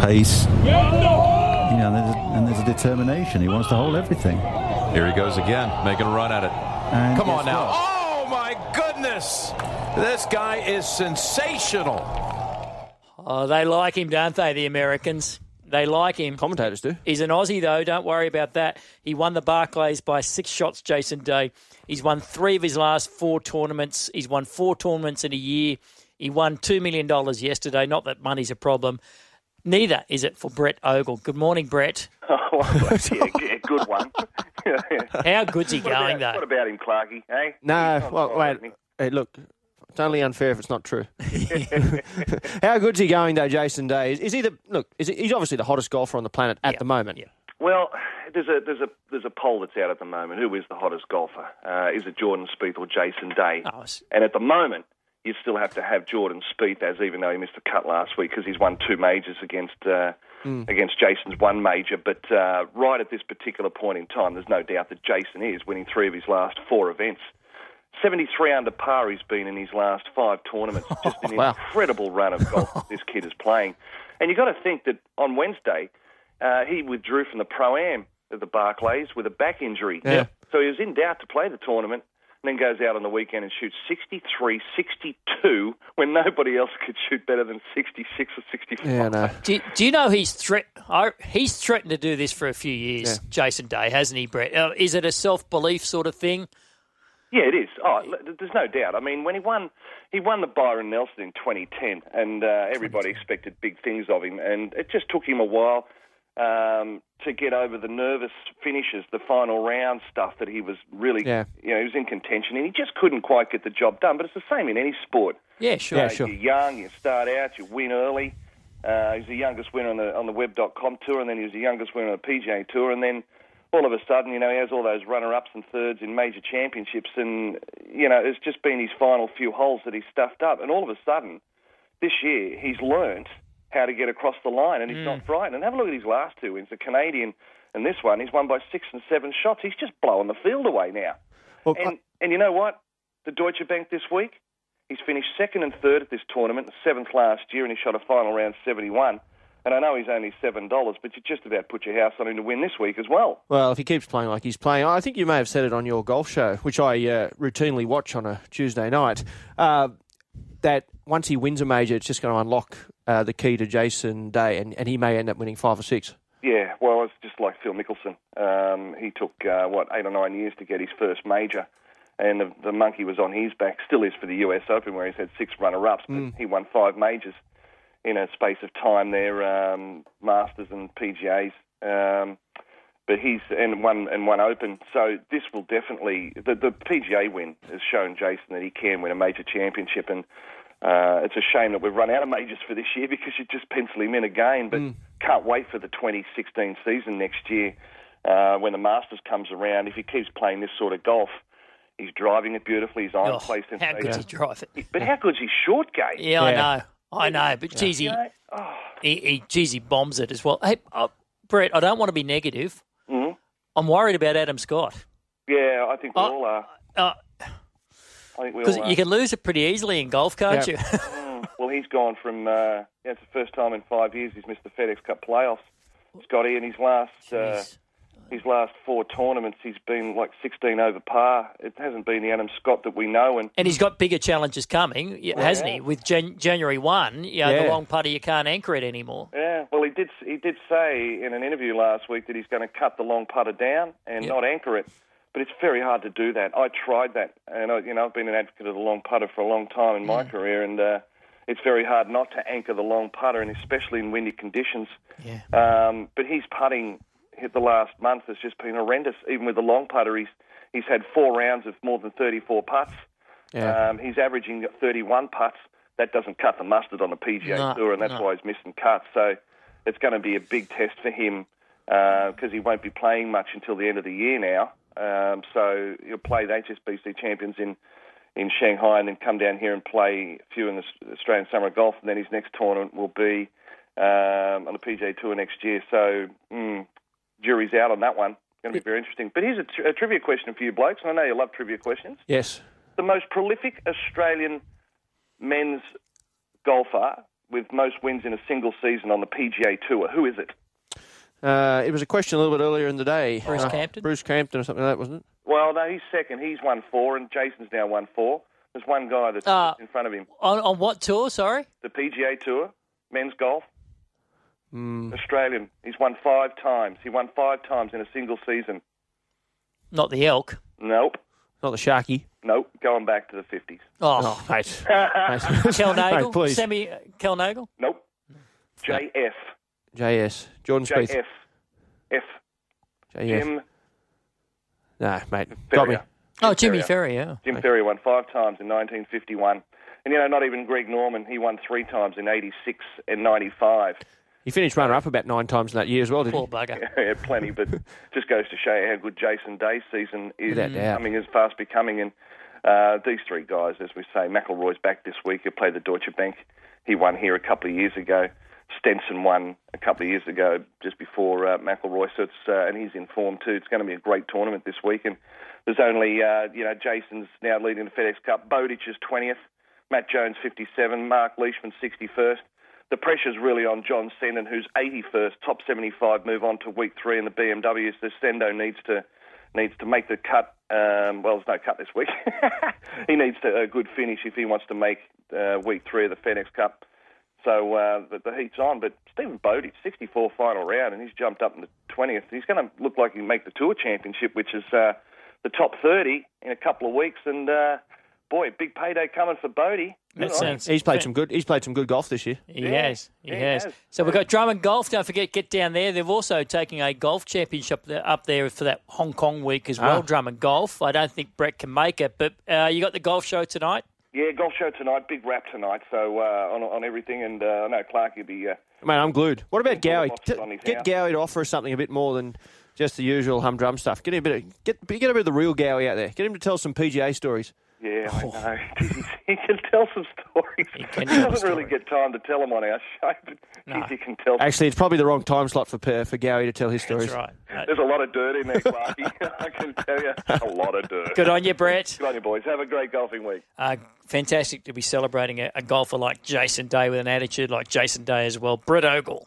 pace. And there's a determination. He wants to hold everything. Here he goes again, making a run at it. And come on now. What? Oh, my goodness. This guy is sensational. Oh, they like him, don't they, the Americans? They like him. Commentators do. He's an Aussie, though. Don't worry about that. He won the Barclays by 6 shots, Jason Day. He's won 3 of his last 4 tournaments. He's won 4 tournaments in a year. He won $2 million yesterday. Not that money's a problem. Neither is it for Brett Ogle. Good morning, Brett. Yeah, good one. How good's he going, though? What about him, Clarkie? Hey? No, well, wait. Hey, look, it's only unfair if it's not true. How good's he going, though, Jason Day? Is he he's obviously the hottest golfer on the planet at the moment. Yeah. Well, there's a poll that's out at the moment. Who is the hottest golfer? Is it Jordan Spieth or Jason Day? And at the moment, you still have to have Jordan Spieth, even though he missed the cut last week because he's won 2 majors against Jason's 1 major. But right at this particular point in time, there's no doubt that Jason is winning 3 of his last 4 events. 73 under par he's been in his last 5 tournaments. Just an incredible run of golf that this kid is playing. And you've got to think that on Wednesday, he withdrew from the Pro-Am of the Barclays with a back injury. Yeah. So he was in doubt to play the tournament. And then goes out on the weekend and shoots 63, 62 when nobody else could shoot better than 66 or 65. Yeah, no. Do you know he's threatened to do this for a few years, Jason Day, hasn't he, Brett? Is it a self-belief sort of thing? Yeah, it is. Oh, there's no doubt. I mean, when he won the Byron Nelson in 2010, and everybody expected big things of him, and it just took him a while to get over the nervous finishes, the final round stuff that he was really, he was in contention, and he just couldn't quite get the job done. But it's the same in any sport. Yeah, sure. You're young, you start out, you win early. He's the youngest winner on the Web.com tour, and then he was the youngest winner on the PGA tour, and then all of a sudden, he has all those runner-ups and thirds in major championships, and, it's just been his final few holes that he's stuffed up. And all of a sudden, this year, he's learnt how to get across the line, and he's not frightened. And have a look at his last 2 wins, the Canadian and this one. He's won by 6 and 7 shots. He's just blowing the field away now. Well, and you know what? The Deutsche Bank this week, he's finished 2nd and 3rd at this tournament, 7th last year, and he shot a final round 71. And I know he's only $7, but you just about put your house on him to win this week as well. Well, if he keeps playing like he's playing, I think you may have said it on your golf show, which I routinely watch on a Tuesday night, that once he wins a major, it's just going to unlock the key to Jason Day, and he may end up winning 5 or 6. Yeah, well, it's just like Phil Mickelson. He took, 8 or 9 years to get his first major, and the monkey was on his back, still is for the US Open, where he's had 6 runner-ups, but he won 5 majors in a space of time there, Masters and PGAs. But he's and one Open, so this will definitely the PGA win has shown Jason that he can win a major championship, and it's a shame that we've run out of majors for this year because you just pencil him in again. But can't wait for the 2016 season next year when the Masters comes around. If he keeps playing this sort of golf, he's driving it beautifully. His iron play sensation. How good's he drive it? But how good's his short game? Yeah, I know. But geez, he bombs it as well. Hey, Brett, I don't want to be negative. I'm worried about Adam Scott. Yeah, I think we all are. I think we all are. Because you can lose it pretty easily in golf, can't you? Well, he's gone from, it's the first time in 5 years he's missed the FedEx Cup playoffs, Scotty, and his last 4 tournaments, he's been like 16 over par. It hasn't been the Adam Scott that we know. And he's got bigger challenges coming, hasn't he? With January 1, the long putter, you can't anchor it anymore. Yeah, well, he did say in an interview last week that he's going to cut the long putter down and not anchor it. But it's very hard to do that. I tried that, and I've been an advocate of the long putter for a long time in my career, and it's very hard not to anchor the long putter, and especially in windy conditions. Yeah. But his putting hit the last month has just been horrendous. Even with the long putter, he's had 4 rounds of more than 34 putts. Yeah. He's averaging 31 putts. That doesn't cut the mustard on the PGA Tour, and that's why he's missing cuts. So it's going to be a big test for him because he won't be playing much until the end of the year now. So he'll play the HSBC Champions in Shanghai and then come down here and play a few in the Australian Summer of Golf, and then his next tournament will be on the PGA Tour next year. So jury's out on that one. It's going to be very interesting. But here's a trivia question for you blokes, and I know you love trivia questions. Yes. The most prolific Australian men's golfer with most wins in a single season on the PGA Tour. Who is it? It was a question a little bit earlier in the day. Bruce Campton? Bruce Campton or something like that, wasn't it? Well, no, he's second. He's won 4, and Jason's now won 4. There's one guy that's just in front of him. On what tour, sorry? The PGA Tour, men's golf. Australian. He's won 5 times. He won 5 times in a single season. Not the Elk. Nope. Not the Sharky. Nope. Going back to the 50s. Oh, Mate. Kel Nagle? Mate, please. Kel Nagle? Nope. JF. JS. Jordan Spieth. JF. F. JF. Jim No, mate. Got me. Ferrier. Jimmy Ferrier, yeah. Jim Ferrier won 5 times in 1951. And, not even Greg Norman. He won 3 times in 86 and 95. He finished runner-up about 9 times in that year as well, didn't Poor he? bugger. Yeah, plenty, but just goes to show you how good Jason Day's season is Without doubt. coming, as fast becoming. And these 3 guys, as we say, McIlroy's back this week. He played the Deutsche Bank. He won here a couple of years ago. Stenson won a couple of years ago, just before McIlroy. So it's and he's in form too. It's going to be a great tournament this week. And there's only Jason's now leading the FedEx Cup. Bowditch is 20th. Matt Jones 57. Mark Leishman 61st. The pressure's really on John Senden, who's 81st, top 75, move on to week 3 in the BMWs. The Sendo needs to make the cut. Well, there's no cut this week. He needs a good finish if he wants to make week 3 of the FedEx Cup. So the heat's on. But Stephen Bowditch, 64 final round, and he's jumped up into 20th. He's going to look like he can make the Tour Championship, which is the top 30 in a couple of weeks. And boy, big payday coming for Bodie. He's played some good golf this year. He has. So we've got Drummond Golf. Don't forget, get down there. They've also taken a golf championship up there for that Hong Kong week as well, Drummond Golf. I don't think Brett can make it, but you got the golf show tonight? Yeah, golf show tonight, big wrap tonight, so on everything, and I know Clark will be... Man, I'm glued. What about Gowie? on his Get house. Gowie to offer us something a bit more than just the usual humdrum stuff. Get a bit of the real Gowie out there. Get him to tell some PGA stories. Yeah, I know. He can tell some stories. He doesn't really get time to tell them on our show, but he can tell. Actually, it's probably the wrong time slot for Gowie to tell his stories. That's right. There's a lot of dirt in there, Clarky. I can tell you, a lot of dirt. Good on you, Brett. Good on you, boys. Have a great golfing week. Fantastic to be celebrating a golfer like Jason Day with an attitude like Jason Day as well. Brett Ogle.